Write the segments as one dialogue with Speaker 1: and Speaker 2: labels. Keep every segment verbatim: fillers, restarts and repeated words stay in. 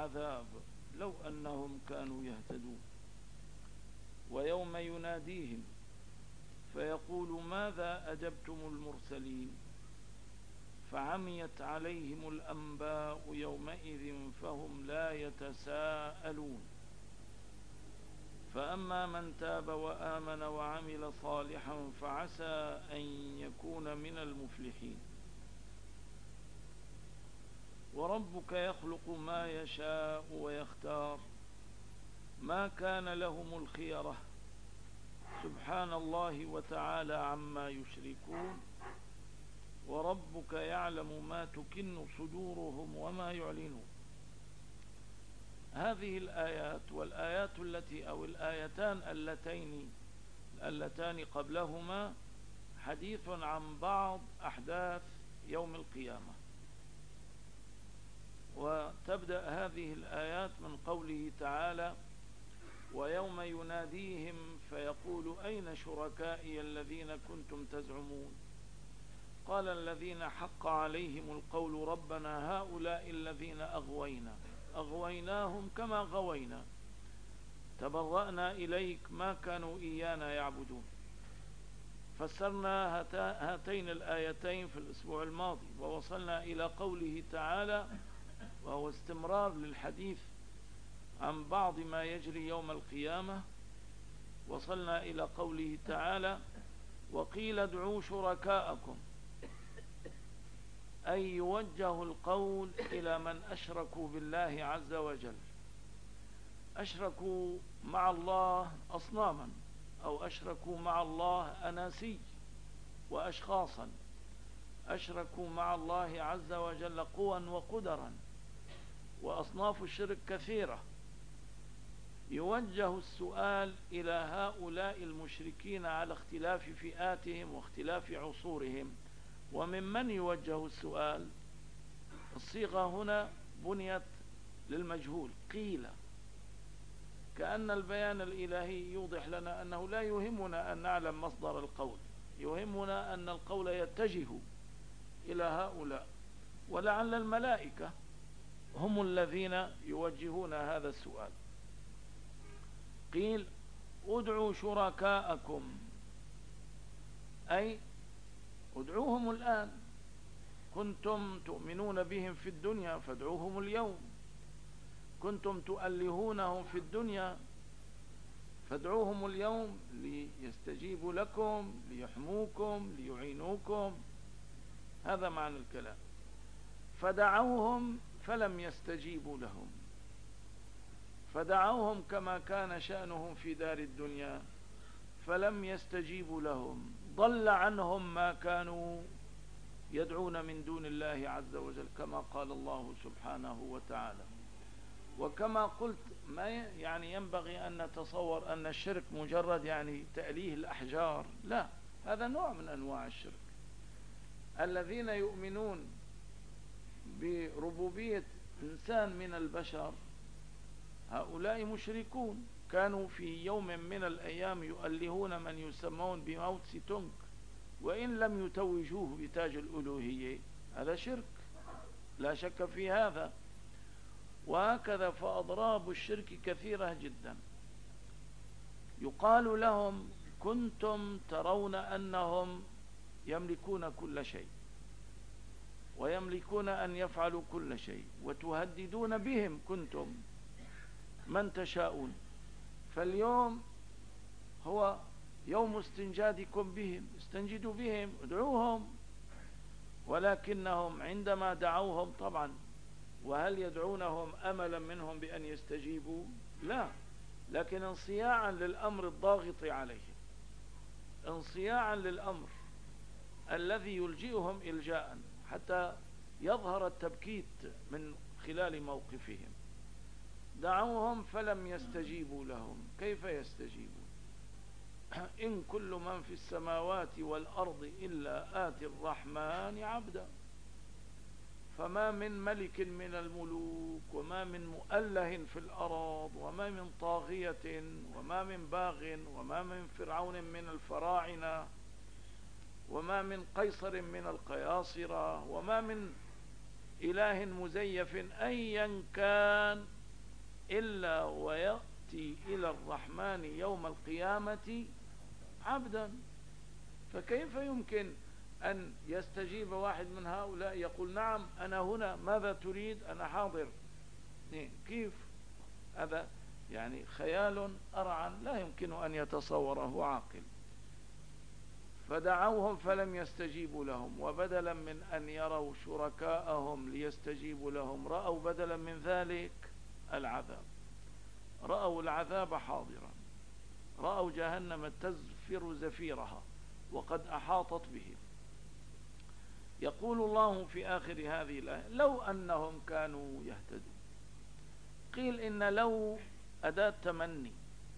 Speaker 1: العذاب لو أنهم كانوا يهتدون. ويوم يناديهم فيقول ماذا أجبتم المرسلين فعميت عليهم الأنباء يومئذ فهم لا يتساءلون. فأما من تاب وآمن وعمل صالحا فعسى أن يكون من المفلحين. وربك يخلق ما يشاء ويختار ما كان لهم الخيرة سبحان الله وتعالى عما يشركون. وربك يعلم ما تكن صدورهم وما يعلنون. هذه الآيات والآيات التي أو الآيتان اللتين اللتان قبلهما حديث عن بعض أحداث يوم القيامة. وتبدأ هذه الآيات من قوله تعالى ويوم يناديهم فيقول أين شركائي الذين كنتم تزعمون قال الذين حق عليهم القول ربنا هؤلاء الذين أغوينا أغويناهم كما غوينا تبرأنا إليك ما كانوا إيانا يعبدون. فسرنا هاتين الآيتين في الأسبوع الماضي ووصلنا إلى قوله تعالى وهو استمرار للحديث عن بعض ما يجري يوم القيامة. وصلنا إلى قوله تعالى وقيل ادعوا شركاءكم أي يوجه القول إلى من أشركوا بالله عز وجل. أشركوا مع الله أصناما أو أشركوا مع الله أناسي وأشخاصا. أشركوا مع الله عز وجل قوى وقدرا. وأصناف الشرك كثيرة. يوجه السؤال إلى هؤلاء المشركين على اختلاف فئاتهم واختلاف عصورهم. وممن يوجه السؤال؟ الصيغة هنا بنيت للمجهول قيل، كأن البيان الإلهي يوضح لنا أنه لا يهمنا أن نعلم مصدر القول، يهمنا أن القول يتجه إلى هؤلاء. ولعل الملائكة هم الذين يوجهون هذا السؤال. قيل ادعوا شركاءكم أي ادعوهم الآن. كنتم تؤمنون بهم في الدنيا فادعوهم اليوم. كنتم تؤلهونهم في الدنيا فادعوهم اليوم ليستجيبوا لكم ليحموكم ليعينوكم. هذا معنى الكلام. فدعوهم فلم يستجيبوا لهم. فدعوهم كما كان شأنهم في دار الدنيا فلم يستجيبوا لهم. ضل عنهم ما كانوا يدعون من دون الله عز وجل كما قال الله سبحانه وتعالى. وكما قلت ما يعني ينبغي أن نتصور أن الشرك مجرد يعني تأليه الأحجار، لا، هذا نوع من أنواع الشرك. الذين يؤمنون بربوبية إنسان من البشر هؤلاء مشركون. كانوا في يوم من الأيام يؤلهون من يسمون بموت سيتونغ وإن لم يتوجوه بتاج الألوهية، هذا شرك لا شك في هذا. وهكذا فأضراب الشرك كثيرة جدا. يقال لهم كنتم ترون أنهم يملكون كل شيء ويملكون أن يفعلوا كل شيء وتهددون بهم كنتم من تشاءون. فاليوم هو يوم استنجادكم بهم، استنجدوا بهم ادعوهم. ولكنهم عندما دعوهم طبعا، وهل يدعونهم أملا منهم بأن يستجيبوا؟ لا، لكن انصياعا للأمر الضاغط عليهم، انصياعا للأمر الذي يلجئهم إلجاء حتى يظهر التبكيت من خلال موقفهم. دعوهم فلم يستجيبوا لهم. كيف يستجيبون؟ إن كل من في السماوات والأرض إلا آتي الرحمن عبدا. فما من ملك من الملوك وما من مؤله في الأرض وما من طاغية وما من باغ وما من فرعون من الفراعنة وما من قيصر من القياصرة وما من إله مزيف أيا كان إلا ويأتي إلى الرحمن يوم القيامة عبدا. فكيف يمكن أن يستجيب واحد من هؤلاء يقول نعم أنا هنا، ماذا تريد، أنا حاضر؟ كيف؟ هذا يعني خيال أرعن لا يمكن أن يتصوره عاقل. فدعوهم فلم يستجيبوا لهم، وبدلا من أن يروا شركاءهم ليستجيبوا لهم رأوا بدلا من ذلك العذاب، رأوا العذاب حاضرا، رأوا جهنم تزفر زفيرها وقد أحاطت بهم. يقول الله في آخر هذه الآية لو أنهم كانوا يهتدون. قيل إن لو أداة تمني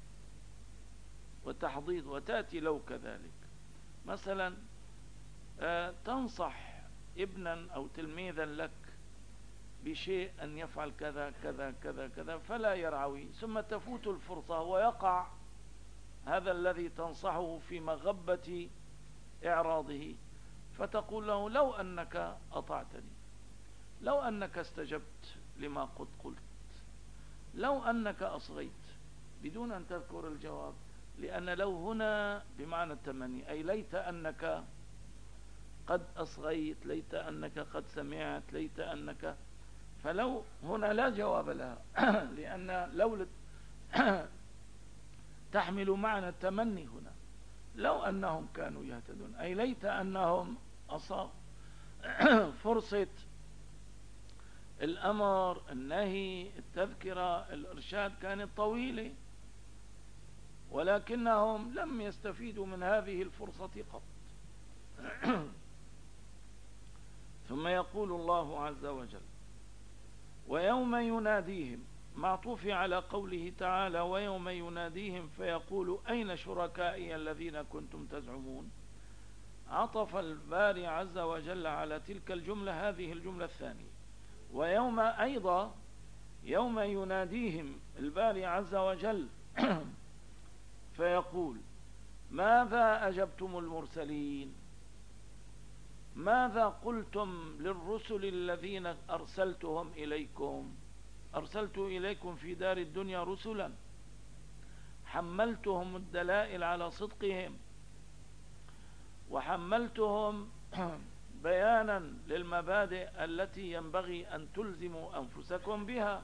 Speaker 1: وتحضيض، وتأتي لو كذلك. مثلا تنصح ابنا أو تلميذا لك بشيء أن يفعل كذا كذا كذا كذا فلا يرعوي، ثم تفوت الفرصة ويقع هذا الذي تنصحه في مغبة إعراضه، فتقول له لو أنك أطعتني، لو أنك استجبت لما قد قلت، لو أنك أصغيت، بدون أن تذكر الجواب، لأن لو هنا بمعنى التمني، أي ليت أنك قد أصغيت، ليت أنك قد سمعت، ليت أنك، فلو هنا لا جواب لها لأن لو تحمل معنى التمني هنا. لو أنهم كانوا يهتدون أي ليت أنهم أصابوا فرصة الأمر، النهي، التذكرة، الإرشاد كانت طويلة، ولكنهم لم يستفيدوا من هذه الفرصة قط. ثم يقول الله عز وجل ويوم يناديهم، معطوف على قوله تعالى ويوم يناديهم فيقول أين شركائي الذين كنتم تزعمون. عطف الباري عز وجل على تلك الجملة هذه الجملة الثانية. ويوم أيضا يوم يناديهم الباري عز وجل فيقول ماذا أجبتم المرسلين، ماذا قلتم للرسل الذين أرسلتهم إليكم. أرسلت إليكم في دار الدنيا رسلا، حملتهم الدلائل على صدقهم، وحملتهم بيانا للمبادئ التي ينبغي أن تلزموا أنفسكم بها.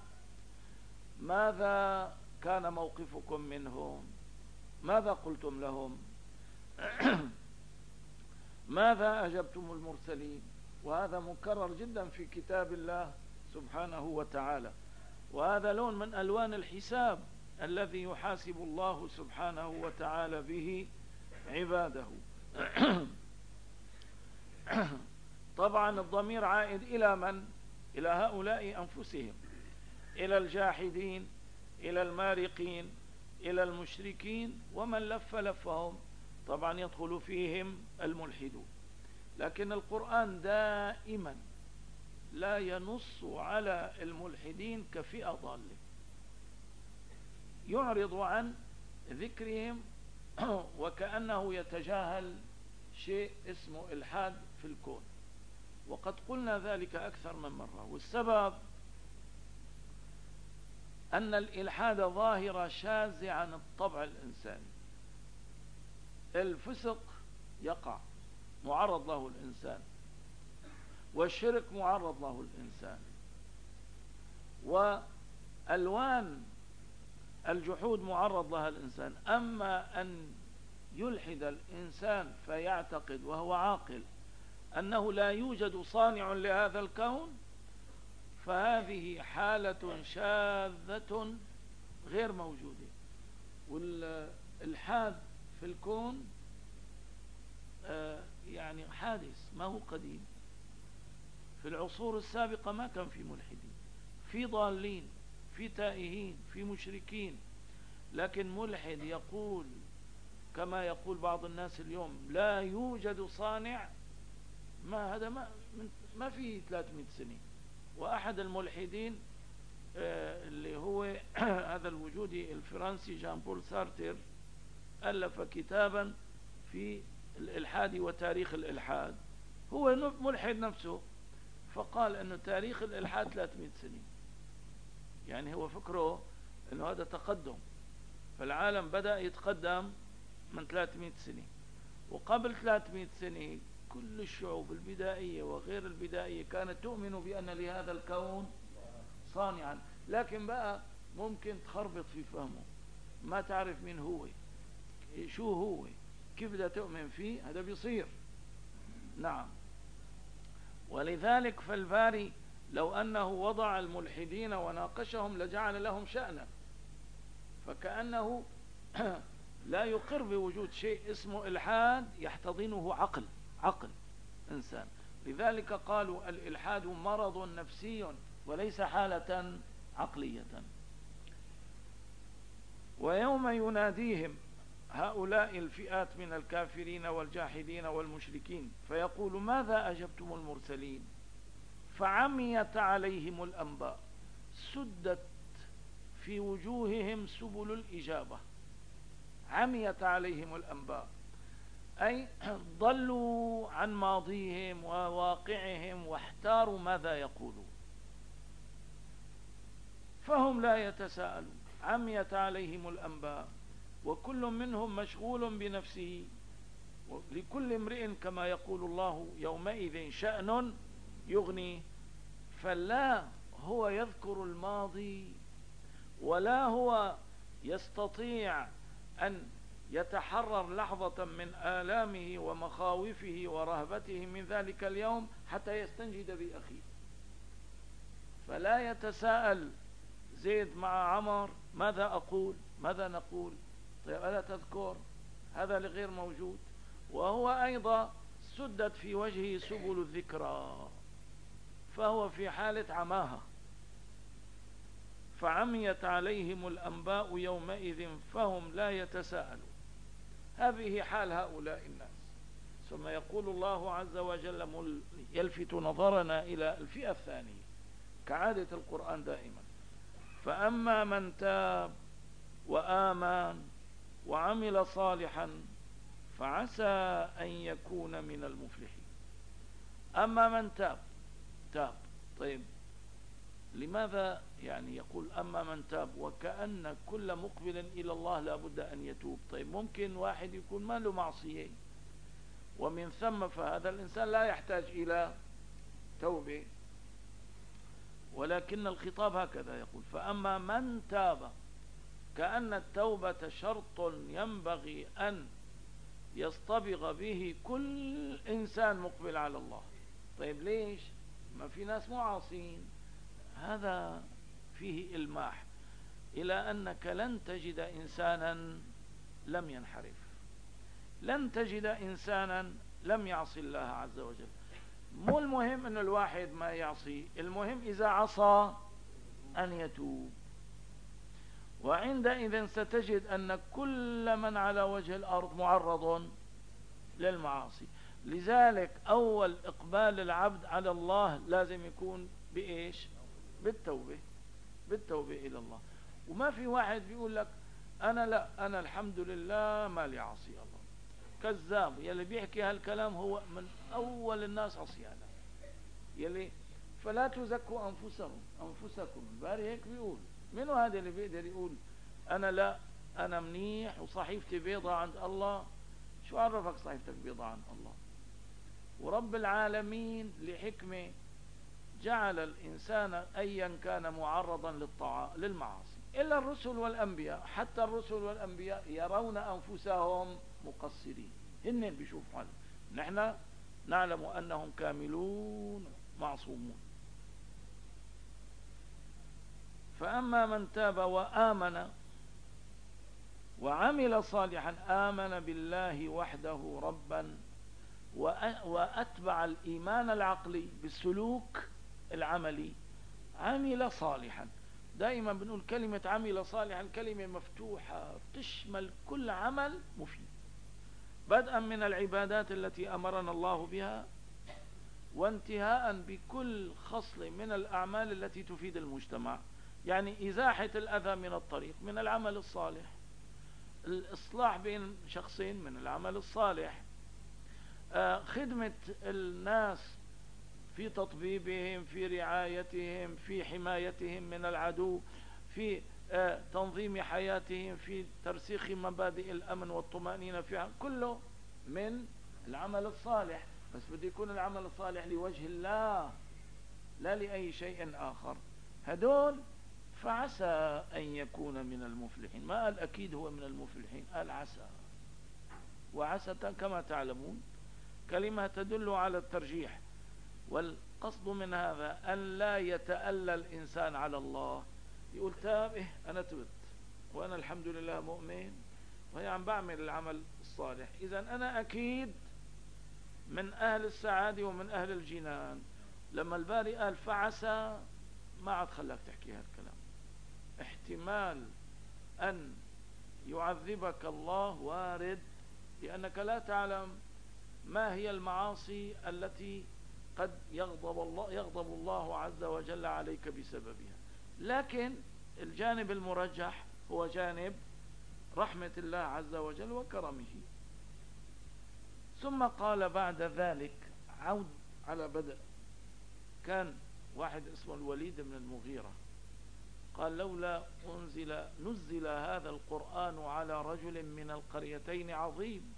Speaker 1: ماذا كان موقفكم منهم؟ ماذا قلتم لهم؟ ماذا أجبتم المرسلين؟ وهذا مكرر جدا في كتاب الله سبحانه وتعالى، وهذا لون من ألوان الحساب الذي يحاسب الله سبحانه وتعالى به عباده. طبعا الضمير عائد إلى من؟ إلى هؤلاء أنفسهم، إلى الجاحدين، إلى المارقين، إلى المشركين، ومن لف لفهم طبعا يدخل فيهم الملحدون. لكن القرآن دائما لا ينص على الملحدين كفئة ضالة، يعرض عن ذكرهم وكأنه يتجاهل شيء اسمه إلحاد في الكون، وقد قلنا ذلك أكثر من مرة. والسبب أن الإلحاد ظاهرة شاذة عن الطبع الإنساني. الفسق يقع معرض له الإنسان، والشرك معرض له الإنسان، وألوان الجحود معرض لها الإنسان. أما أن يلحد الإنسان فيعتقد وهو عاقل أنه لا يوجد صانع لهذا الكون، فهذه حالة شاذة غير موجودة. والإلحاد في الكون يعني حادث، ما هو قديم. في العصور السابقة ما كان في ملحدين، في ضالين، في تائهين، في مشركين، لكن ملحد يقول كما يقول بعض الناس اليوم لا يوجد صانع، ما هذا ما, ما فيه ثلاثمائة سنة. وأحد الملحدين اللي هو هذا الوجودي الفرنسي جان بول سارتر ألف كتابا في الإلحاد وتاريخ الإلحاد، هو ملحد نفسه، فقال أنه تاريخ الإلحاد ثلاثمائة سنة. يعني هو فكره إنه هذا تقدم. فالعالم بدأ يتقدم من ثلاثمائة سنة، وقبل ثلاثمائة سنة كل الشعوب البدائية وغير البدائية كانت تؤمن بأن لهذا الكون صانعا، لكن بقى ممكن تخربط في فهمه، ما تعرف مين هو، شو هو، كيف بدها تؤمن فيه، هذا بيصير. نعم. ولذلك فالباري لو أنه وضع الملحدين وناقشهم لجعل لهم شأنا، فكأنه لا يقر بوجود شيء اسمه إلحاد يحتضنه عقل عقل إنسان. لذلك قالوا الإلحاد مرض نفسي وليس حالة عقلية. ويوم يناديهم هؤلاء الفئات من الكافرين والجاحدين والمشركين فيقول ماذا أجبتم المرسلين فعميت عليهم الأنباء، سدت في وجوههم سبل الإجابة. عميت عليهم الأنباء أي ضلوا عن ماضيهم وواقعهم واحتاروا ماذا يقولون، فهم لا يتساءلون. عميت عليهم الأنباء وكل منهم مشغول بنفسه، لكل امرئ كما يقول الله يومئذ شأن يغني. فلا هو يذكر الماضي ولا هو يستطيع أن يتحرر لحظة من آلامه ومخاوفه ورهبته من ذلك اليوم حتى يستنجد بأخيه. فلا يتساءل زيد مع عمر ماذا أقول ماذا نقول، طيب ألا تذكر، هذا لغير موجود. وهو أيضا سدت في وجهه سبل الذكرى، فهو في حالة عماها. فعميت عليهم الأنباء يومئذ فهم لا يتساءلون. هذه حال هؤلاء الناس. ثم يقول الله عز وجل يلفت نظرنا إلى الفئة الثانية كعادة القرآن دائما: فأما من تاب وآمن وعمل صالحا فعسى أن يكون من المفلحين. أما من تاب تاب طيب لماذا يعني يقول أما من تاب وكأن كل مقبل إلى الله لا بد أن يتوب؟ طيب ممكن واحد يكون ما له معصية ومن ثم فهذا الإنسان لا يحتاج إلى توبة، ولكن الخطاب هكذا يقول: فأما من تاب، كأن التوبة شرط ينبغي أن يصطبغ به كل إنسان مقبل على الله. طيب ليش؟ ما في ناس معاصين. هذا فيه إلماح إلى أنك لن تجد إنسانا لم ينحرف، لن تجد إنسانا لم يعصي الله عز وجل. مو المهم أن الواحد ما يعصي، المهم إذا عصى أن يتوب. وعندئذ ستجد أن كل من على وجه الأرض معرض للمعاصي. لذلك أول إقبال العبد على الله لازم يكون بإيش؟ بالتوبة، بالتوبة إلى الله. وما في واحد بيقول لك أنا لا أنا الحمد لله ما لي عصي الله. كذاب. يلي بيحكي هالكلام هو من أول الناس عصيانا. يلي فلا تزكوا أنفسهم أنفسكم. الباري هيك بيقول. منو هذا اللي بيقدر يقول أنا لا أنا منيح وصحيفتي بيضة عند الله؟ شو عرفك صحيفتك بيضة عند الله؟ ورب العالمين لحكمة جعل الإنسان أيا كان معرضا للطاعة للمعاصي إلا الرسل والأنبياء. حتى الرسل والأنبياء يرون أنفسهم مقصرين، هن بيشوفوا حالهم. نحن نعلم أنهم كاملون معصومون. فأما من تاب وآمن وعمل صالحا، آمن بالله وحده ربا وأتبع الإيمان العقلي بالسلوك العملي، عمل صالحا. دائما بنقول كلمة عمل صالحا كلمة مفتوحة تشمل كل عمل مفيد، بدءا من العبادات التي أمرنا الله بها وانتهاء بكل خصل من الأعمال التي تفيد المجتمع. يعني إزاحة الأذى من الطريق من العمل الصالح، الإصلاح بين شخصين من العمل الصالح، خدمة الناس في تطبيبهم، في رعايتهم، في حمايتهم من العدو، في تنظيم حياتهم، في ترسيخ مبادئ الأمن والطمأنينة فيها، كله من العمل الصالح. بس بده يكون العمل الصالح لوجه الله لا لأي شيء آخر. هدول فعسى أن يكون من المفلحين. ما قال أكيد هو من المفلحين، قال عسى. وعسى كما تعلمون كلمة تدل على الترجيح، والقصد من هذا أن لا يتألى الإنسان على الله، يقول تابه أنا تبت وأنا الحمد لله مؤمن وهي عم بعمل العمل الصالح، إذا أنا أكيد من أهل السعادة ومن أهل الجنان. لما الباري قال فعسى ما عاد خلاك تحكي هذا الكلام. احتمال أن يعذبك الله وارد، لأنك لا تعلم ما هي المعاصي التي قد يغضب الله, يغضب الله عز وجل عليك بسببها. لكن الجانب المرجح هو جانب رحمة الله عز وجل وكرمه. ثم قال بعد ذلك عود على بدء. كان واحد اسمه الوليد بن المغيرة قال لولا أنزل نزل هذا القرآن على رجل من القريتين عظيم.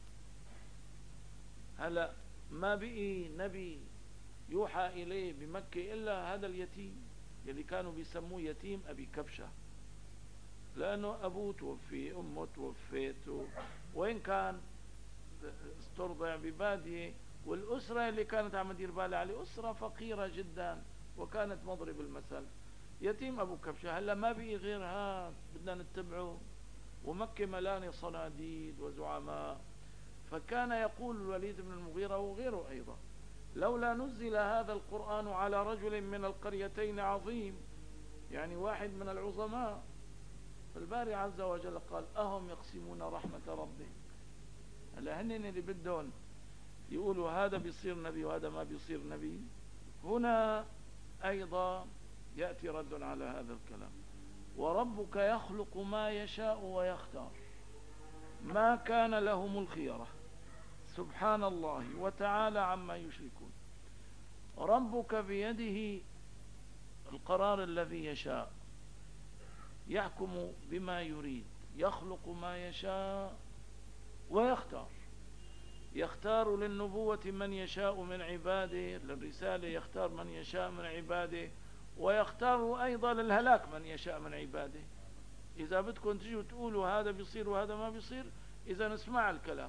Speaker 1: هلا ما بقي نبي يوحى إليه بمكة إلا هذا اليتيم اللي كانوا بيسموه يتيم أبي كبشة، لأنه أبوه توفي، أمه توفيت، وإن كان استرضع ببادية، والأسرة اللي كانت عم تدير بالها عليه أسرة فقيرة جدا وكانت مضرب المثل. يتيم أبو كبشة. هلا ما بقي غير هذا بدنا نتبعه، ومكة ملاني صناديد وزعماء. فكان يقول الوليد بن المغيرة وغيره أيضا لولا نزل هذا القرآن على رجل من القريتين عظيم، يعني واحد من العظماء. فالباري عز وجل قال أهم يقسمون رحمة ربك. هلا هن اللي بدهم يقولوا هذا بيصير نبي وهذا ما بيصير نبي. هنا أيضا يأتي رد على هذا الكلام. وربك يخلق ما يشاء ويختار ما كان لهم الخيرة سبحان الله وتعالى عما يشركون. ربك بيده القرار الذي يشاء، يحكم بما يريد، يخلق ما يشاء ويختار. يختار للنبوة من يشاء من عباده، للرسالة يختار من يشاء من عباده، ويختار أيضا للهلاك من يشاء من عباده. إذا بدكم تجوا تقولوا هذا بيصير وهذا ما بيصير، إذا نسمع الكلام.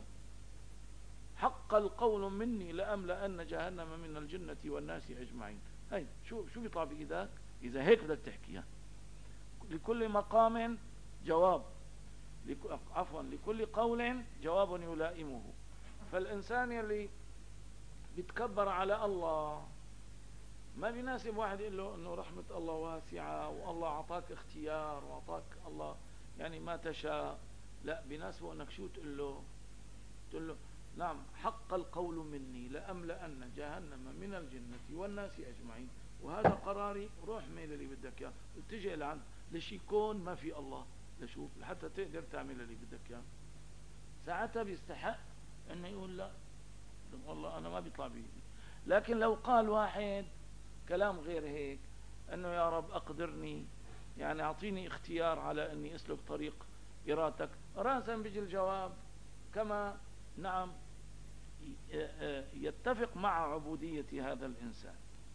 Speaker 1: حق القول مني لأملأن جهنم من الجنة والناس أجمعين. هاي شو شو بيطلع بإيدك إذا هيك بدك تحكيها؟ لكل مقام جواب، عفوا لكل قول جواب يلائمه. فالإنسان يلي بيتكبر على الله ما بيناسب واحد يقول له انه رحمة الله واسعة والله اعطاك اختيار واعطاك الله يعني ما تشاء. لا، بيناسبه انك شو تقول له؟ تقول له نعم حق القول مني لأملأن جهنم من الجنة والناس أجمعين، وهذا قراري، روح ميل اللي بدك اياه، اتجه لعند لشي كون ما في الله لشوف لحتى تقدر تعمل اللي بدك اياه. ساعتها بيستحق انه يقول لا والله انا ما بيطلع بي. لكن لو قال واحد كلام غير هيك، انه يا رب اقدرني، يعني اعطيني اختيار على اني اسلك طريق ارادتك، راسا بيجي الجواب كما نعم يتفق مع عبودية هذا الانسان.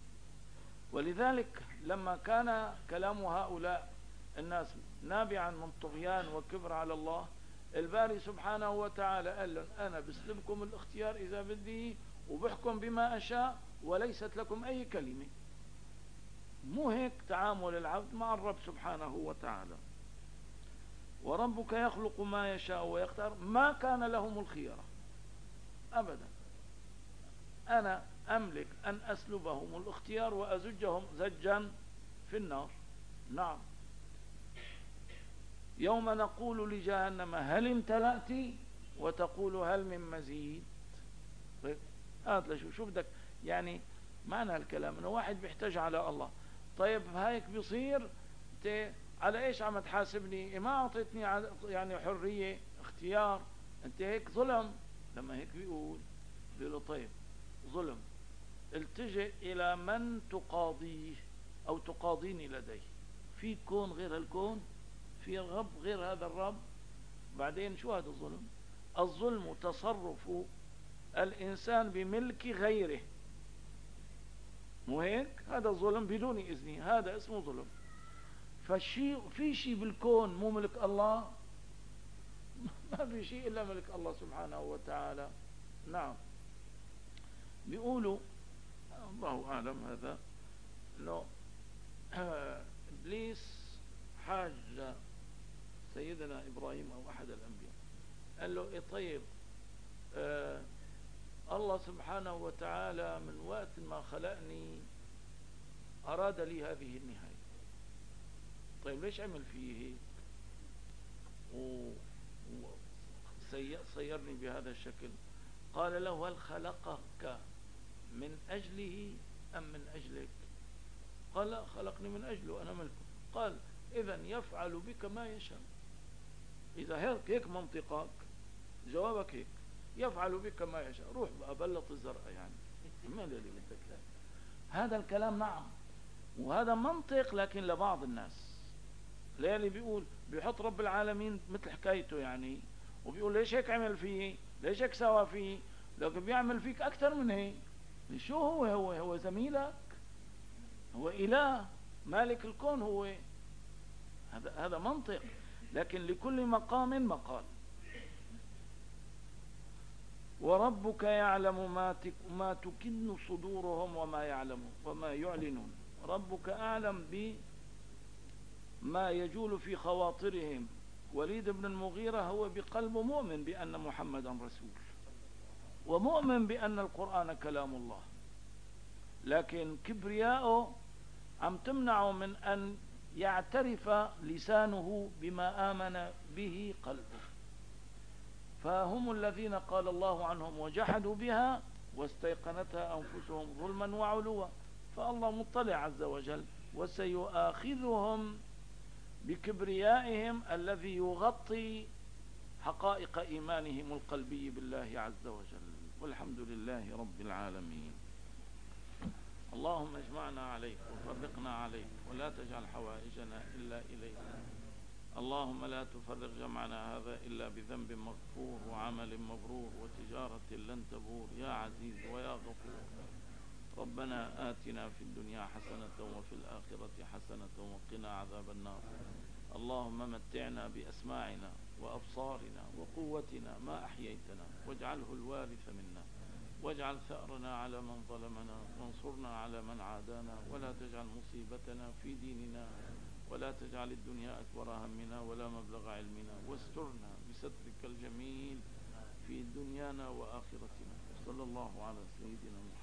Speaker 1: ولذلك لما كان كلام هؤلاء الناس نابعا من طغيان وكبر على الله، الباري سبحانه وتعالى قال لهم انا بسلبكم الاختيار اذا بدي وبحكم بما اشاء وليست لكم اي كلمة. مو هيك تعامل العبد مع الرب سبحانه وتعالى. وربك يخلق ما يشاء ويختار ما كان لهم الخيرة ابدا. انا املك ان اسلبهم الاختيار وازجهم زجا في النار. نعم. يوم نقول لجهنم هل امتلأت وتقول هل من مزيد. طيب هذا شو شو بدك يعني معنى الكلام انه واحد بيحتاج على الله. طيب هيك بيصير انت على ايش عم تحاسبني؟ ما اعطيتني يعني حرية اختيار، انت هيك ظلم. لما هيك بيقول بيقول له طيب ظلم، التجئ الى من تقاضيه او تقاضيني لديه. في كون غير الكون؟ في رب غير هذا الرب. بعدين شو هذا الظلم؟ الظلم تصرف الإنسان بملك غيره، مو هيك؟ هذا ظلم بدون إذنه، هذا اسمه ظلم. فالشيء في شيء بالكون مو ملك الله؟ ما في شيء إلا ملك الله سبحانه وتعالى. نعم. بيقولوا الله أعلم هذا إنه إبليس حاج سيدنا إبراهيم أو أحد الأنبياء، قال له إيه طيب آه الله سبحانه وتعالى من وقت ما خلقني أراد لي هذه النهاية، طيب ليش عمل فيه هيك وصيرني بهذا الشكل؟ قال له هل خلقك من أجله أم من أجلك؟ قال لا، خلقني من أجله، أنا ملكه. قال إذن يفعل بك ما يشاء. إذا هيك هيك منطقك، جوابك هيك، يفعل بك ما يشاء، روح بقى بلط الزرع يعني. ما اللي بدك هذا الكلام؟ نعم، وهذا منطق لكن لبعض الناس. ليه اللي بيقول بيحط رب العالمين مثل حكايته يعني، وبيقول ليش هيك عمل فيه، ليش هيك سوى فيه، لكن بيعمل فيك أكثر من هيك. شو هو هو هو زميلك، هو إله مالك الكون، هو هذا هذا منطق. لكن لكل مقام مقال. وربك يعلم ما ما تكن صدورهم وما يعلمون وما يعلنون. ربك أعلم بما يجول في خواطرهم. وليد بن المغيرة هو بقلبه مؤمن بأن محمدا رسول، ومؤمن بأن القرآن كلام الله، لكن كبرياءه عم تمنعه من أن يعترف لسانه بما آمن به قلبه. فهم الذين قال الله عنهم وجحدوا بها واستيقنتها أنفسهم ظلما وعلوا. فالله مطلع عز وجل وسيؤاخذهم بكبريائهم الذي يغطي حقائق إيمانهم القلبي بالله عز وجل. والحمد لله رب العالمين. اللهم اجمعنا عليك وفرقنا عليك، ولا تجعل حوائجنا إلا إليك. اللهم لا تفرق جمعنا هذا إلا بذنب مغفور وعمل مبرور وتجارة لن تبور، يا عزيز ويا غفور. ربنا آتنا في الدنيا حسنة وفي الآخرة حسنة وقنا عذاب النار. اللهم متعنا بأسماعنا وأبصارنا وقوتنا ما أحييتنا، واجعله الوارث منا، واجعل ثأرنا على من ظلمنا، وانصرنا على من عادانا، ولا تجعل مصيبتنا في ديننا، ولا تجعل الدنيا أكبر همنا ولا مبلغ علمنا، واسترنا بسترك الجميل في دنيانا وآخرتنا. صلى الله على سيدنا محمد.